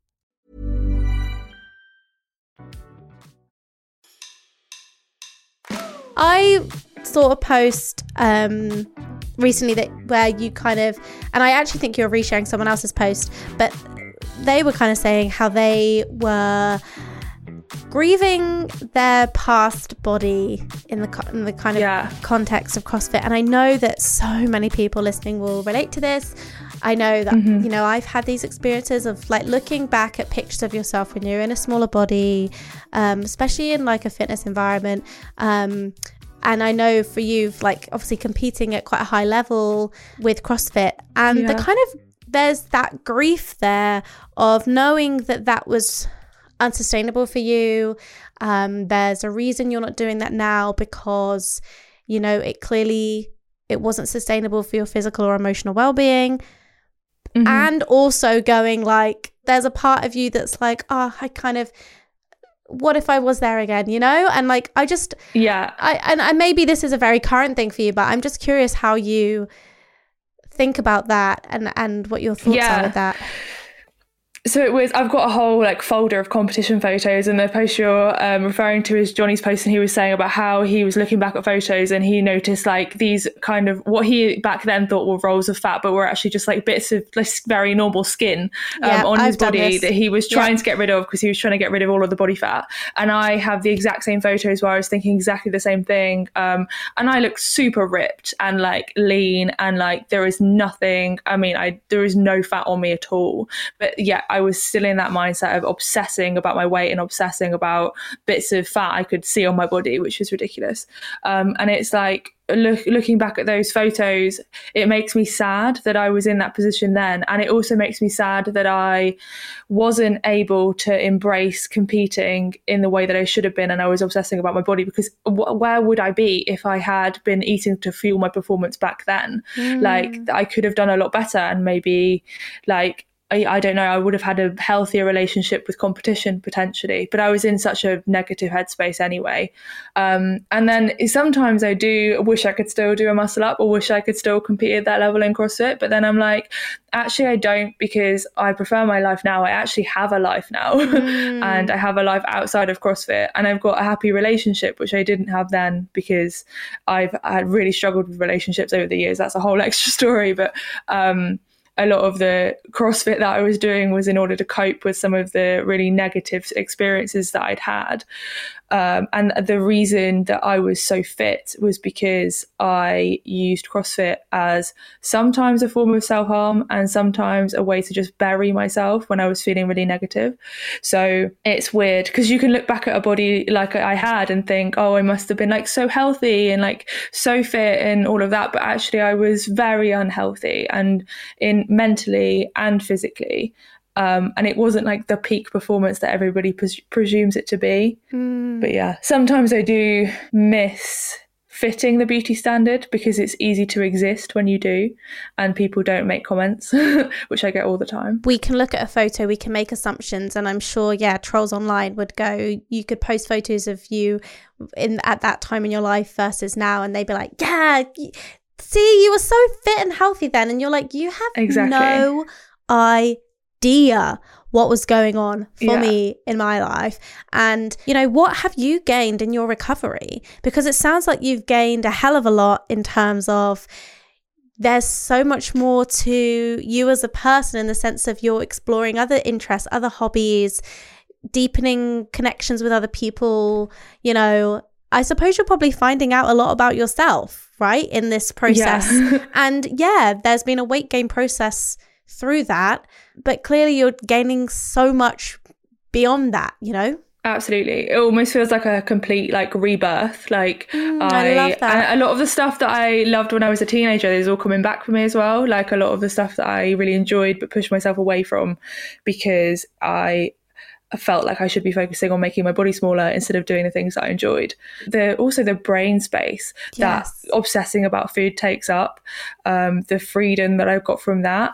I saw a post recently where you kind of, and I actually think you're resharing someone else's post, but they were kind of saying how they were grieving their past body in the kind of context of CrossFit. And I know that so many people listening will relate to this. I know that, you know, I've had these experiences of like looking back at pictures of yourself when you're in a smaller body, especially in like a fitness environment. And I know for you, like obviously competing at quite a high level with CrossFit, and the kind of, there's that grief there of knowing that that was unsustainable for you. There's a reason you're not doing that now, because, you know, it wasn't sustainable for your physical or emotional well-being. And also going like, there's a part of you that's like, oh, I kind of, what if I was there again, you know? And like, I just, and maybe this is a very current thing for you, but I'm just curious how you think about that and what your thoughts are with that.
So I've got a whole like folder of competition photos, and the post you're referring to is Johnny's post, and he was saying about how he was looking back at photos and he noticed like these kind of what he back then thought were rolls of fat, but were actually just like bits of like very normal skin on his body that he was trying to get rid of, because he was trying to get rid of all of the body fat. And I have the exact same photos where I was thinking exactly the same thing. And I look super ripped and like lean, and like there is nothing, there is no fat on me at all. But yeah, I was still in that mindset of obsessing about my weight and obsessing about bits of fat I could see on my body, which was ridiculous. And it's like, looking back at those photos, it makes me sad that I was in that position then. And it also makes me sad that I wasn't able to embrace competing in the way that I should have been. And I was obsessing about my body, because where would I be if I had been eating to fuel my performance back then? Like, I could have done a lot better, and maybe like, I don't know, I would have had a healthier relationship with competition potentially, but I was in such a negative headspace anyway. And then sometimes I do wish I could still do a muscle up, or wish I could still compete at that level in CrossFit. But then I'm like, actually, I don't, because I prefer my life now. I actually have a life now and I have a life outside of CrossFit, and I've got a happy relationship, which I didn't have then, because I really struggled with relationships over the years. That's a whole extra story. But a lot of the CrossFit that I was doing was in order to cope with some of the really negative experiences that I'd had. And the reason that I was so fit was because I used CrossFit as sometimes a form of self-harm and sometimes a way to just bury myself when I was feeling really negative. So it's weird, because you can look back at a body like I had and think, oh, I must have been like so healthy and like so fit and all of that. But actually I was very unhealthy, and in mentally and physically. And it wasn't like the peak performance that everybody presumes it to be. But yeah, sometimes I do miss fitting the beauty standard, because it's easy to exist when you do, and people don't make comments, which I get all the time.
We can look at a photo, we can make assumptions, and I'm sure, trolls online would go, you could post photos of you at that time in your life versus now, and they'd be like, yeah, see, you were so fit and healthy then. And you're like, you have no idea what was going on for me in my life. And, what have you gained in your recovery? Because it sounds like you've gained a hell of a lot in terms of there's so much more to you as a person, in the sense of you're exploring other interests, other hobbies, deepening connections with other people. I suppose you're probably finding out a lot about yourself, right, in this process. And there's been a weight gain process through that, but clearly you're gaining so much beyond that,
Absolutely. It almost feels like a complete rebirth. I
love that.
A lot of the stuff that I loved when I was a teenager is all coming back for me as well. Like a lot of the stuff that I really enjoyed but pushed myself away from, because I felt like I should be focusing on making my body smaller instead of doing the things that I enjoyed. Also the brain space that obsessing about food takes up, the freedom that I've got from that.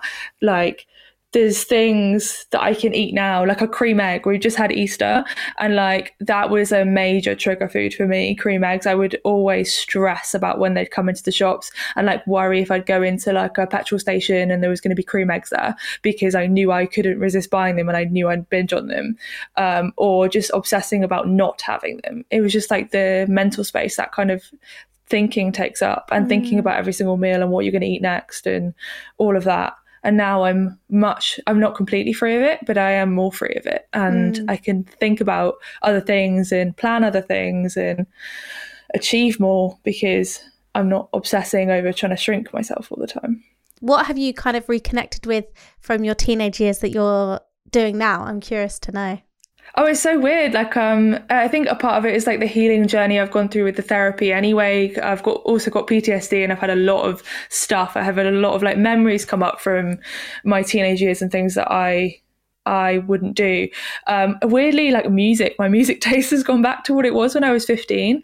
There's things that I can eat now, like a cream egg. We just had Easter, and that was a major trigger food for me, cream eggs. I would always stress about when they'd come into the shops and worry if I'd go into a petrol station and there was going to be cream eggs there, because I knew I couldn't resist buying them and I knew I'd binge on them, or just obsessing about not having them. It was just the mental space that kind of thinking takes up, and thinking about every single meal and what you're going to eat next and all of that. And now I'm not completely free of it, but I am more free of it. And I can think about other things and plan other things and achieve more, because I'm not obsessing over trying to shrink myself all the time.
What have you kind of reconnected with from your teenage years that you're doing now? I'm curious to know.
Oh, it's so weird. I think a part of it is the healing journey I've gone through with the therapy anyway. I've also got PTSD, and I've had a lot of stuff. I have had a lot of memories come up from my teenage years and things that I wouldn't do. Weirdly, music, my music taste has gone back to what it was when I was 15.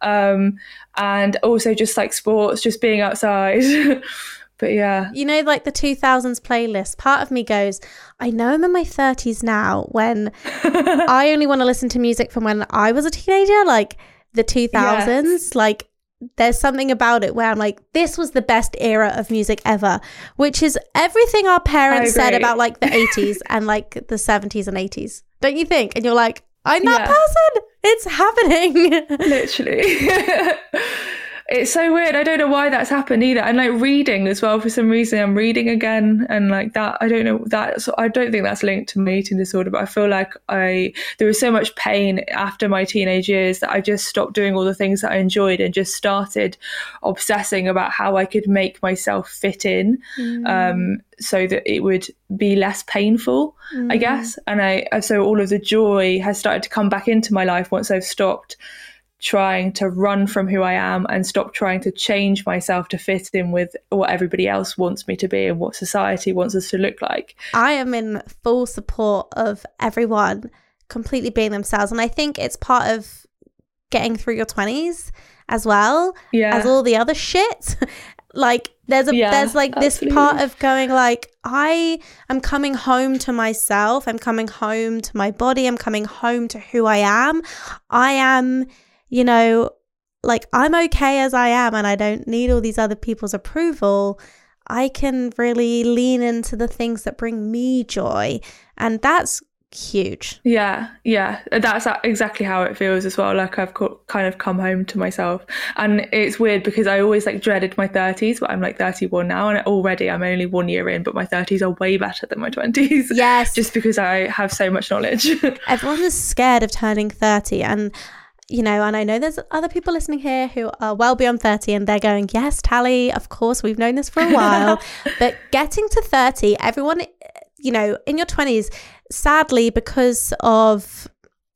And also just sports, just being outside. But yeah.
The 2000s playlist, part of me goes, I know I'm in my 30s now, when I only want to listen to music from when I was a teenager, the 2000s. Yes. There's something about it where I'm this was the best era of music ever, which is everything our parents said about the 80s and the 70s and 80s. Don't you think? And you're I'm that person. It's happening. Literally.
It's so weird. I don't know why that's happened either. And reading as well, for some reason I'm reading again, and that, I don't know, I don't think that's linked to my eating disorder, but I feel there was so much pain after my teenage years that I just stopped doing all the things that I enjoyed and just started obsessing about how I could make myself fit in, so that it would be less painful, I guess. And so all of the joy has started to come back into my life once I've stopped trying to run from who I am and stop trying to change myself to fit in with what everybody else wants me to be and what society wants us to look like.
I am in full support of everyone completely being themselves. And I think it's part of getting through your 20s as well as all the other shit. Like there's like absolutely. This part of going like, I am coming home to myself. I'm coming home to my body. I'm coming home to who I am. I am, you know, like I'm okay as I am and I don't need all these other people's approval. I can really lean into the things that bring me joy. And that's huge.
Yeah, that's exactly how it feels as well. Like I've kind of come home to myself, and it's weird because I always like dreaded my 30s, but I'm like 31 now, and already I'm only 1 year in, but my 30s are way better than my 20s.
Yes,
just because I have so much knowledge.
Everyone is scared of turning 30, and you know, and I know there's other people listening here who are well beyond 30 and they're going, yes, Tally, of course, we've known this for a while. But getting to 30, everyone, you know, in your 20s, sadly, because of,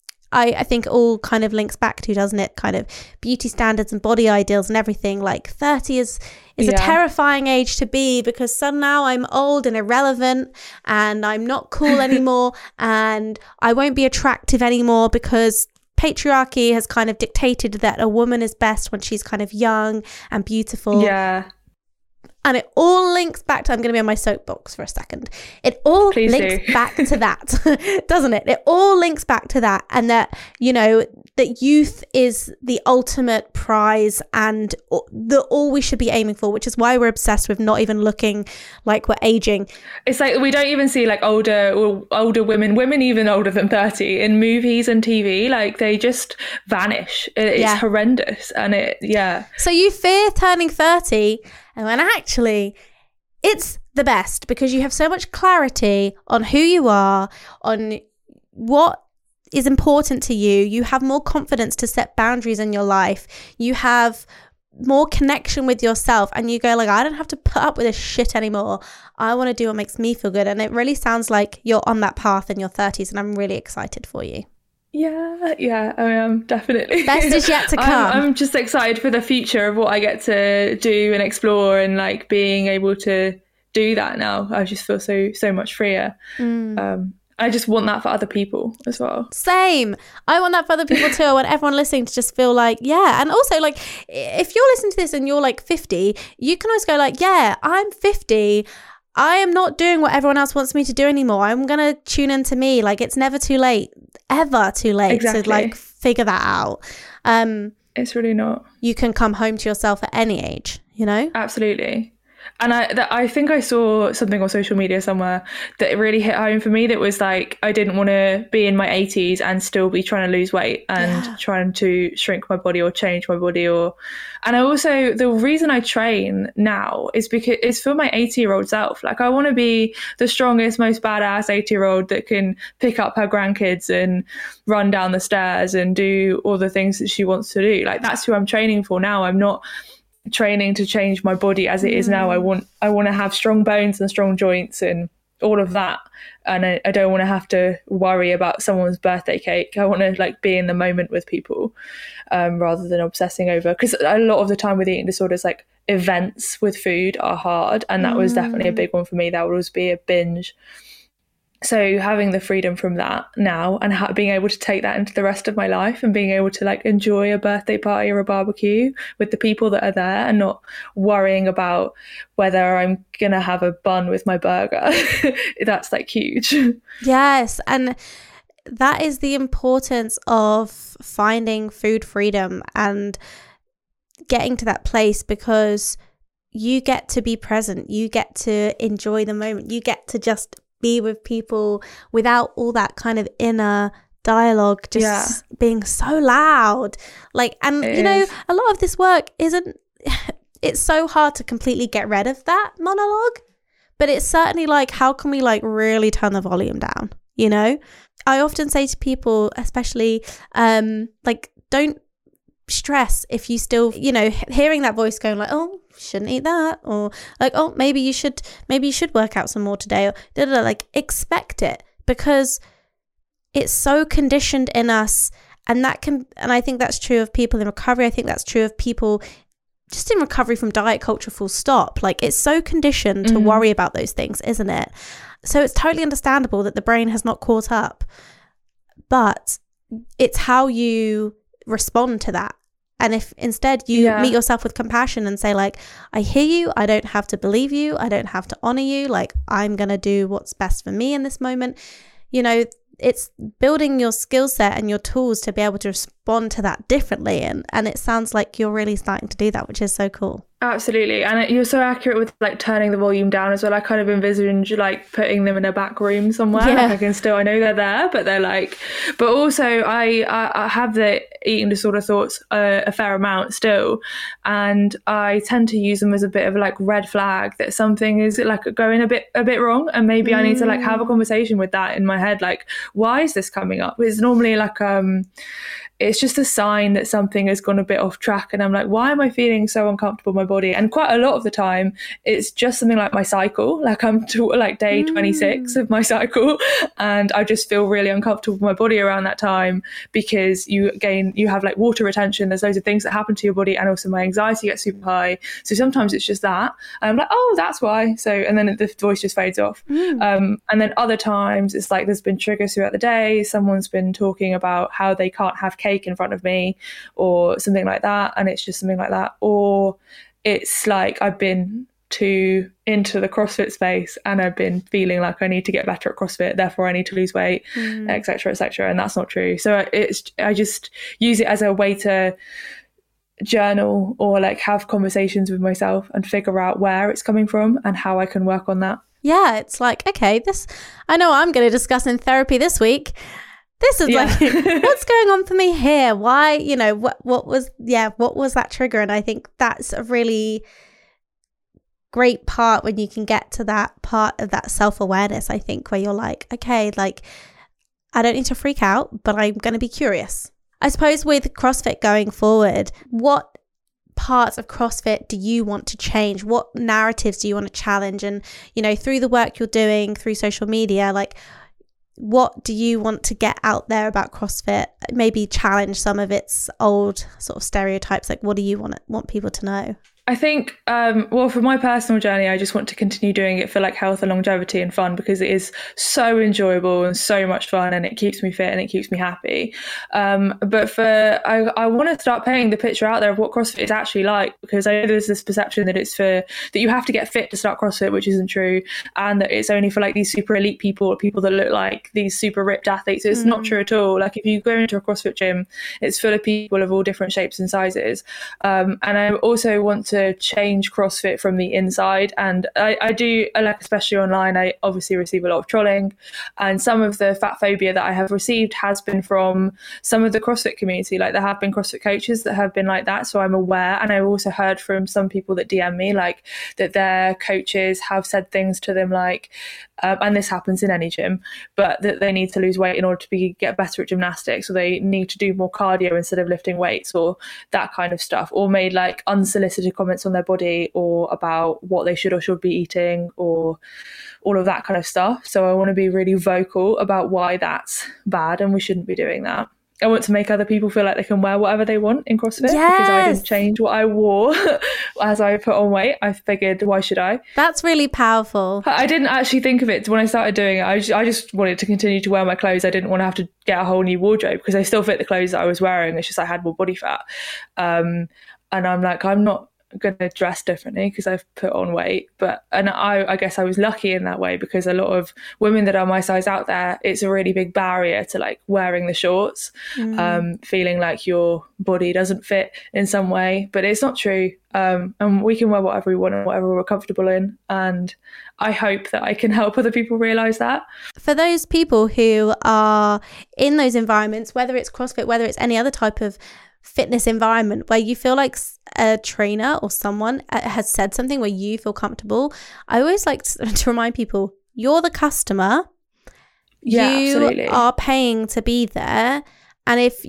I think it all kind of links back to, doesn't it, kind of beauty standards and body ideals and everything. Like 30 is a terrifying age to be, because somehow I'm old and irrelevant and I'm not cool anymore and I won't be attractive anymore because patriarchy has kind of dictated that a woman is best when she's kind of young and beautiful.
Yeah.
And it all links back to, I'm going to be on my soapbox for a second. It all links back to that, doesn't it? It all links back to that. And that, you know, that youth is the ultimate prize and all we should be aiming for, which is why we're obsessed with not even looking like we're aging.
It's like we don't even see like older women even older than 30 in movies and TV. Like they just vanish. It's horrendous. And So you fear turning 30, and when actually it's the best, because you have so much clarity on who you are, on what is important to you. You have more confidence to set boundaries in your life. You have more connection with yourself, and you go like, I don't have to put up with this shit anymore. I want to do what makes me feel good. And it really sounds like you're on that path in your 30s, and I'm really excited for you. Yeah, I am definitely.
Best is yet to come.
I'm just excited for the future of what I get to do and explore, and like being able to do that now. I just feel so much freer. I just want that for other people as well. Same.
I want that for other people too. I want everyone listening to just feel like, yeah. And also like, if you're listening to this and you're like 50, you can always go like, yeah, I'm 50. I am not doing what everyone else wants me to do anymore. I'm going to tune into me. Like, it's never too late, ever too late to like figure that out.
It's really not.
You can come home to yourself at any age, you know?
Absolutely. And I think I saw something on social media somewhere that it really hit home for me. That was like, I didn't want to be in my 80s and still be trying to lose weight and trying to shrink my body or change my body. And I also, the reason I train now is because it's for my 80-year-old self. Like, I want to be the strongest, most badass 80-year-old that can pick up her grandkids and run down the stairs and do all the things that she wants to do. Like, that's who I'm training for now. I'm not training to change my body as it is now. I want to have strong bones and strong joints and all of that, and I don't want to have to worry about someone's birthday cake. I want to like be in the moment with people, rather than obsessing over, because a lot of the time with eating disorders, like events with food are hard, and that was definitely a big one for me. That would always be a binge. So having the freedom from that now, and being able to take that into the rest of my life, and being able to like enjoy a birthday party or a barbecue with the people that are there, and not worrying about whether I'm going to have a bun with my burger. That's like huge.
Yes. And that is the importance of finding food freedom and getting to that place, because you get to be present. You get to enjoy the moment. You get to just be with people without all that kind of inner dialogue just being so loud. Like, and you know, a lot of this work isn't, it's so hard to completely get rid of that monologue, but it's certainly like, how can we like really turn the volume down, you know? I often say to people, especially like, don't stress if you still, you know, hearing that voice going like, oh, shouldn't eat that, or like, oh, maybe you should work out some more today, or like, expect it, because it's so conditioned in us And I think that's true of people in recovery. I think that's true of people just in recovery from diet culture, full stop. Like, it's so conditioned to worry about those things, isn't it? So it's totally understandable that the brain has not caught up, but it's how you respond to that. And if instead you meet yourself with compassion and say, like, I hear you, I don't have to believe you, I don't have to honor you, like, I'm going to do what's best for me in this moment. You know, it's building your skill set and your tools to be able to respond to that differently. And it sounds like you're really starting to do that, which is so cool.
Absolutely. And you're so accurate with like turning the volume down as well. I kind of envisioned like putting them in a back room somewhere.
Yeah.
Like, I know they're there, but they're like, but also I have the eating disorder thoughts a fair amount still. And I tend to use them as a bit of like red flag that something is like going a bit wrong. And maybe I need to like have a conversation with that in my head. Like, why is this coming up? It's normally like, it's just a sign that something has gone a bit off track. And I'm like, why am I feeling so uncomfortable in my body? And quite a lot of the time, it's just something like my cycle. Like, I'm to like day 26 of my cycle. And I just feel really uncomfortable with my body around that time because you have like water retention. There's loads of things that happen to your body. And also my anxiety gets super high. So sometimes it's just that. And I'm like, oh, that's why. So, and then the voice just fades off. And then other times it's like there's been triggers throughout the day. Someone's been talking about how they can't have cake in front of me or something like that, and it's just something like that. Or it's like I've been into the CrossFit space and I've been feeling like I need to get better at CrossFit, therefore I need to lose weight, etc., and that's not true. So I just use it as a way to journal or like have conversations with myself and figure out where it's coming from and how I can work on that.
Yeah, it's like, okay, this I know I'm going to discuss in therapy this week. This is like, what's going on for me here? Why, you know, what was that trigger? And I think that's a really great part when you can get to that part of that self-awareness, I think, where you're like, okay, like, I don't need to freak out, but I'm going to be curious. I suppose with CrossFit going forward, what parts of CrossFit do you want to change? What narratives do you want to challenge? And, you know, through the work you're doing, through social media, like, what do you want to get out there about CrossFit? Maybe challenge some of its old sort of stereotypes. Like, what do you want people to know?
I think, well, for my personal journey, I just want to continue doing it for like health and longevity and fun because it is so enjoyable and so much fun and it keeps me fit and it keeps me happy. But I want to start painting the picture out there of what CrossFit is actually like, because I know there's this perception that that you have to get fit to start CrossFit, which isn't true, and that it's only for like these super elite people or people that look like these super ripped athletes. It's not true at all. Like, if you go into a CrossFit gym, it's full of people of all different shapes and sizes. And I also want to change CrossFit from the inside, and I do, like, especially online, I obviously receive a lot of trolling, and some of the fat phobia that I have received has been from some of the CrossFit community. Like, there have been CrossFit coaches that have been like that, so I'm aware. And I've also heard from some people that DM me like that their coaches have said things to them like, and this happens in any gym, but that they need to lose weight in order to get better at gymnastics, or they need to do more cardio instead of lifting weights, or that kind of stuff, or made like unsolicited comments on their body or about what they should or should be eating, or all of that kind of stuff. So I want to be really vocal about why that's bad and we shouldn't be doing that. I want to make other people feel like they can wear whatever they want in CrossFit, because I didn't change what I wore as I put on weight. I figured, why should I?
That's really powerful.
I didn't actually think of it when I started doing it. I just wanted to continue to wear my clothes. I didn't want to have to get a whole new wardrobe because I still fit the clothes that I was wearing. It's just I had more body fat. And I'm like, I'm not going to dress differently because I've put on weight. And I guess I was lucky in that way, because a lot of women that are my size out there, it's a really big barrier to like wearing the shorts, feeling like your body doesn't fit in some way, but it's not true. And we can wear whatever we want and whatever we're comfortable in. And I hope that I can help other people realize that.
For those people who are in those environments, whether it's CrossFit, whether it's any other type of fitness environment where you feel like a trainer or someone has said something where you feel comfortable, I always like to remind people, you're the customer. You
absolutely
are paying to be there. And if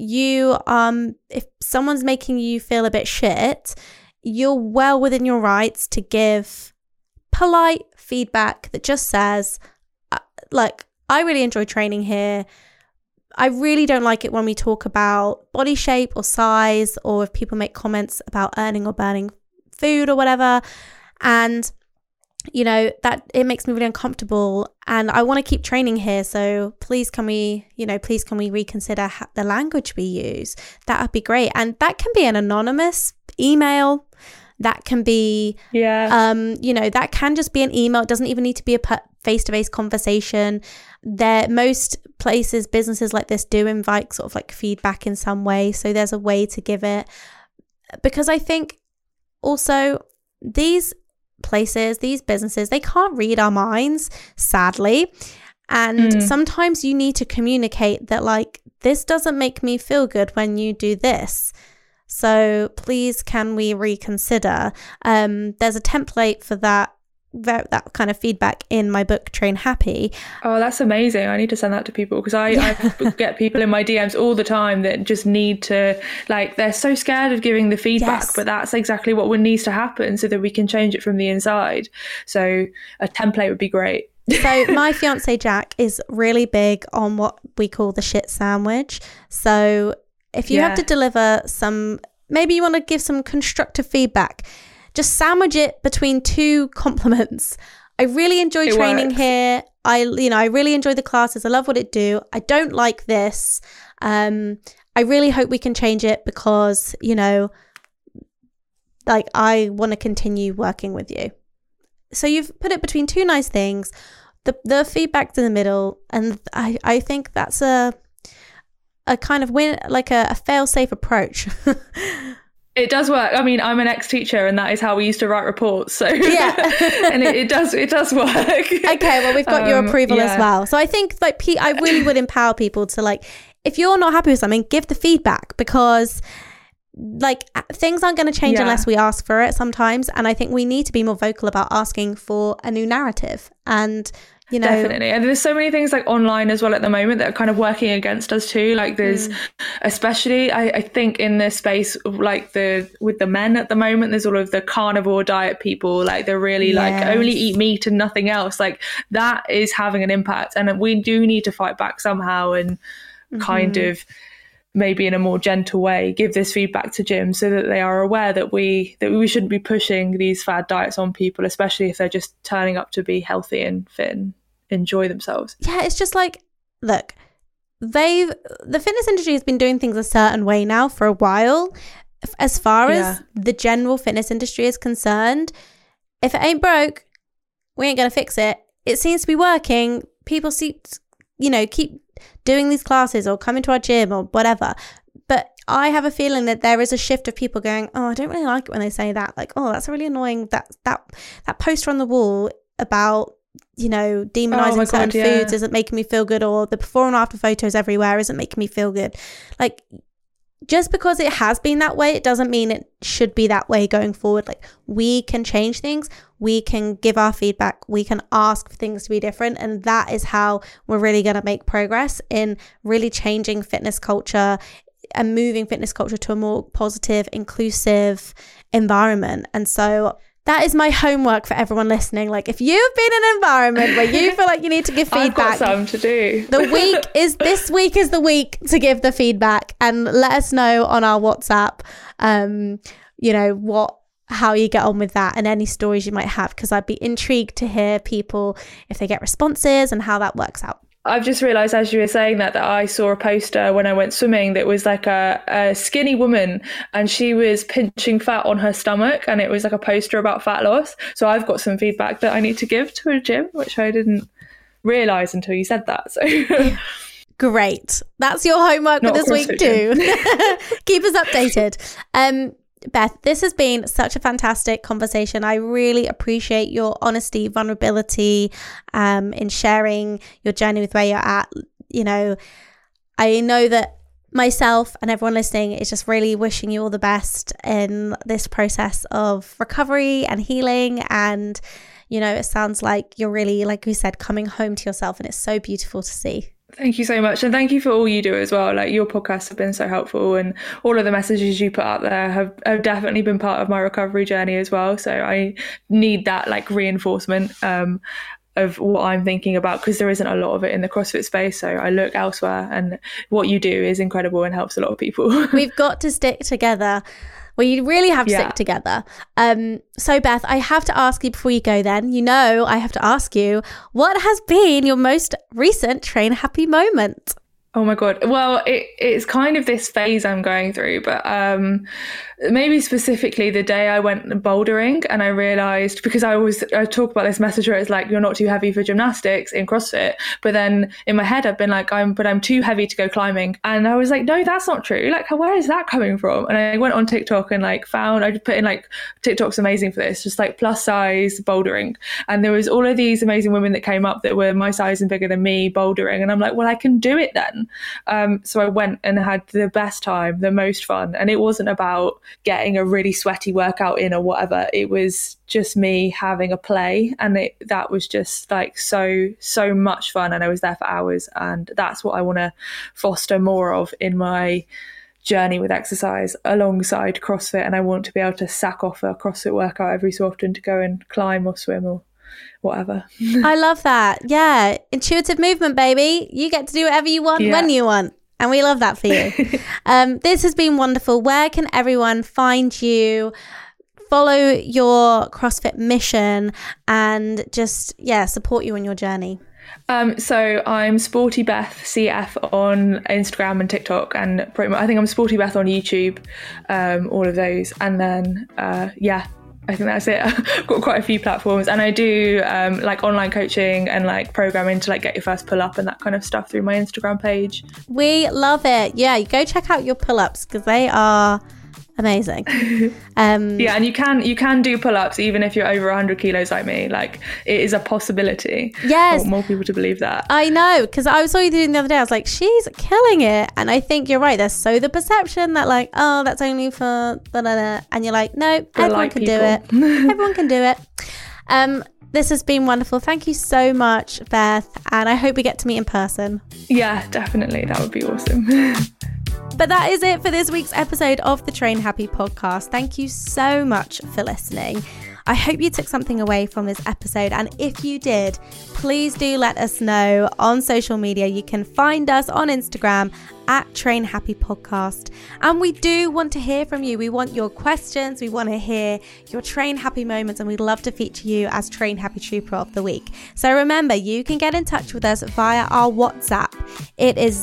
if someone's making you feel a bit shit, you're well within your rights to give polite feedback that just says, like, I really enjoy training here. I really don't like it when we talk about body shape or size, or if people make comments about earning or burning food or whatever. And, you know, that it makes me really uncomfortable, and I want to keep training here. So please can we reconsider the language we use? That would be great. And that can be an anonymous email. That can be, that can just be an email. It doesn't even need to be a face-to-face conversation. Most places, businesses like this do invite sort of like feedback in some way. So there's a way to give it. Because I think also these places, these businesses, they can't read our minds, sadly. And sometimes you need to communicate that, like, this doesn't make me feel good when you do this. So please, can we reconsider? There's a template for that kind of feedback in my book, Train Happy.
Oh, that's amazing. I need to send that to people, because I get people in my DMs all the time that just need to, like, they're so scared of giving the feedback, but that's exactly what needs to happen so that we can change it from the inside. So a template would be great.
So my fiance Jack is really big on what we call the shit sandwich. So if you have to deliver maybe you want to give some constructive feedback, just sandwich it between two compliments. I really enjoy training here. I really enjoy the classes. I love what it do. I don't like this. I really hope we can change it because, like, I want to continue working with you. So you've put it between two nice things. The feedback's in the middle, and I think that's a kind of win, like a fail-safe approach.
It does work. I mean, I'm an ex-teacher, and that is how we used to write reports. So
yeah,
and it does work.
Okay, well, we've got your approval as well. So I think, like, I really would empower people to, like, if you're not happy with something, give the feedback, because, like, things aren't going to change unless we ask for it sometimes. And I think we need to be more vocal about asking for a new narrative. And
definitely. And there's so many things, like, online as well at the moment that are kind of working against us too. Like, there's especially I think in this space of, like, with the men at the moment, there's all of the carnivore diet people, like, they're really like only eat meat and nothing else. Like, that is having an impact, and we do need to fight back somehow, and kind of maybe in a more gentle way give this feedback to gyms so that they are aware that we shouldn't be pushing these fad diets on people, especially if they're just turning up to be healthy and fit and enjoy themselves.
Yeah, it's just like, look, the fitness industry has been doing things a certain way now for a while. As far as the general fitness industry is concerned, if it ain't broke, we ain't gonna fix it. It seems to be working. People keep doing these classes or coming to our gym or whatever. But I have a feeling that there is a shift of people going, oh, I don't really like it when they say that. Like, oh, that's really annoying. That poster on the wall about, demonizing certain foods isn't making me feel good, or the before and after photos everywhere isn't making me feel good. Like, just because it has been that way, it doesn't mean it should be that way going forward. Like, we can change things. We can give our feedback. We can ask for things to be different. And that is how we're really going to make progress in really changing fitness culture and moving fitness culture to a more positive, inclusive environment. And so that is my homework for everyone listening. Like, if you've been in an environment where you feel like you need to give feedback,
I've got some to do.
This week is the week to give the feedback, and let us know on our WhatsApp, how you get on with that and any stories you might have, because I'd be intrigued to hear people, if they get responses and how that works out.
I've just realised as you were saying that I saw a poster when I went swimming that was like a skinny woman, and she was pinching fat on her stomach, and it was like a poster about fat loss. So I've got some feedback that I need to give to a gym, which I didn't realise until you said that. So
great. That's your homework for this week too. Keep us updated. Beth, this has been such a fantastic conversation. I really appreciate your honesty, vulnerability, in sharing your journey with where you're at. I know that myself and everyone listening is just really wishing you all the best in this process of recovery and healing. And, it sounds like you're really, like we said, coming home to yourself, and it's so beautiful to see.
Thank you so much. And thank you for all you do as well. Like, your podcasts have been so helpful, and all of the messages you put out there have definitely been part of my recovery journey as well. So I need that, like, reinforcement. of what I'm thinking about, because there isn't a lot of it in the CrossFit space. So I look elsewhere, and what you do is incredible and helps a lot of people.
We've got to stick together. Well, you really have to stick together. So Beth, I have to ask you before you go then, I have to ask you, what has been your most recent Train Happy moment?
Oh my God. Well, it's kind of this phase I'm going through, but maybe specifically the day I went bouldering, and I realized, because I talk about this message where it's like, you're not too heavy for gymnastics in CrossFit. But then in my head, I've been like, I'm too heavy to go climbing. And I was like, no, that's not true. Like, where is that coming from? And I went on TikTok and I just put in like, TikTok's amazing for this, just like plus size bouldering. And there was all of these amazing women that came up that were my size and bigger than me bouldering. And I'm like, well, I can do it then. So I went and had the best time, the most fun. And it wasn't about getting a really sweaty workout in or whatever. It was just me having a play, and that was just like so much fun. And I was there for hours, and that's what I want to foster more of in my journey with exercise alongside CrossFit. And I want to be able to sack off a CrossFit workout every so often to go and climb or swim or whatever.
I love that. Yeah. Intuitive movement, baby. You get to do whatever you want when you want. And we love that for you. This has been wonderful. Where can everyone find you, follow your CrossFit mission, and just, support you on your journey?
So I'm Sporty Beth CF on Instagram and TikTok, and pretty much I think I'm Sporty Beth on YouTube, all of those. And then, I think that's it. I've got quite a few platforms, and I do like online coaching and like programming to like get your first pull up and that kind of stuff through my Instagram page.
We love it. Yeah, you go check out your pull-ups because they are amazing. And
you can do pull-ups even if you're over 100 kilos like me. Like, it is a possibility.
Yes,
I want more people to believe that.
I know, because I saw you doing the other day. I was like, she's killing it. And I think you're right. There's so the perception that like, oh, that's only for blah. And you're like, no, everyone can do it. Everyone can do it. This has been wonderful. Thank you so much, Beth, and I hope we get to meet in person.
Yeah, definitely. That would be awesome.
But that is it for this week's episode of the Train Happy podcast. Thank you so much for listening. I hope you took something away from this episode, and if you did, please do let us know on social media. You can find us on Instagram at Train Happy Podcast, and we do want to hear from you. We want your questions, we want to hear your Train Happy moments, and we'd love to feature you as Train Happy Trooper of the Week. So remember, you can get in touch with us via our WhatsApp. It is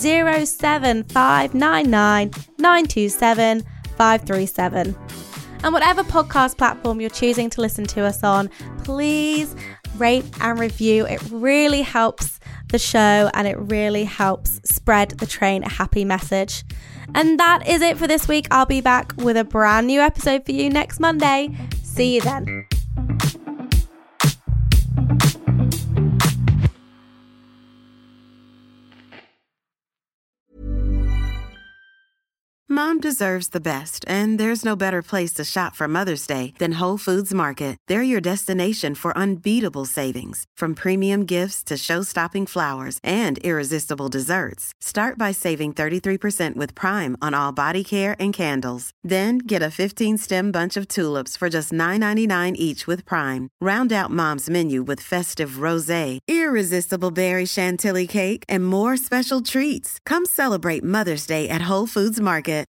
07599 927 537. And whatever podcast platform you're choosing to listen to us on, please rate and review. It really helps the show, and it really helps spread the Train Happy message. And that is it for this week. I'll be back with a brand new episode for you next Monday. See you then.
Mom deserves the best, and there's no better place to shop for Mother's Day than Whole Foods Market. They're your destination for unbeatable savings, from premium gifts to show-stopping flowers and irresistible desserts. Start by saving 33% with Prime on all body care and candles. Then get a 15-stem bunch of tulips for just $9.99 each with Prime. Round out Mom's menu with festive rosé, irresistible berry chantilly cake, and more special treats. Come celebrate Mother's Day at Whole Foods Market.